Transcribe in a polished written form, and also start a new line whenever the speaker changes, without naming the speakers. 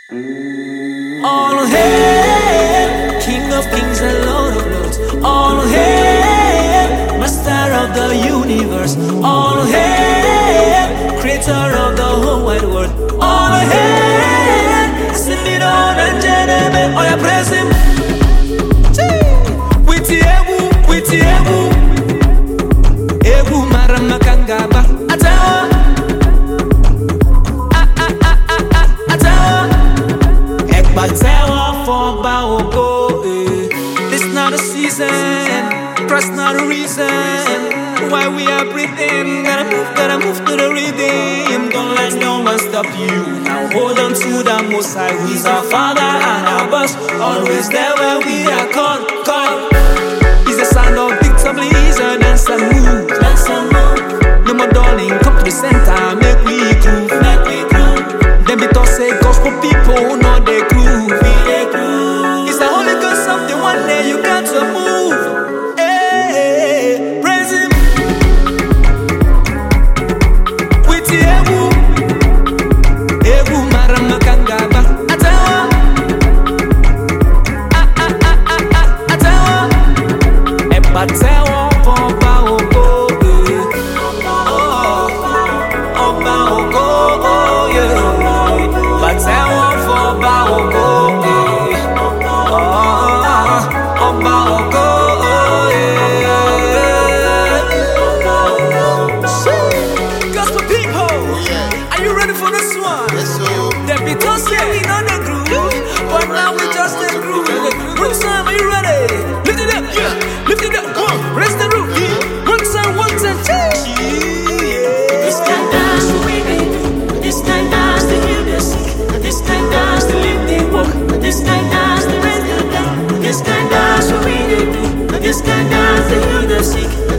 All hail, King of Kings and Lord of Lords. All hail, Master of the universe. All hail, Creator of the whole wide world. All hail, sing it on and gentlemen. Oh, yeah, praise Him. With the Ebu Maramakangaba. This not a season, trust not a reason why we are breathing. Gotta move to the rhythm. Don't let no one stop you. Now hold on to the Most High, who is our Father and our boss. Always there when we are called. He's the sound of victory, so dance and move. No more darling, come to the center, make we groove. Then be told say gospel people know they groove. It's the Holy Ghost of the one day you got to move. Hey, praise Him. With the Ebu Maramakangaba. Ebatewa Oba Ogo. Oba Ogo, yeah. Batewa Oba Ogo. Gospel people, are you ready for this one?
Yes, sir.
The Beatles getting on the groove, but now we just the groove. Rook Sam, are you ready? Lift it up, lift it up, raise the roof. Rook Sam, one time,
This kind dance the way they do. This kind dance to heal the sick. This kind dance to live the walk. This kind dance to raise the dead. This kind dance the way they do. This kind dance to heal the sick.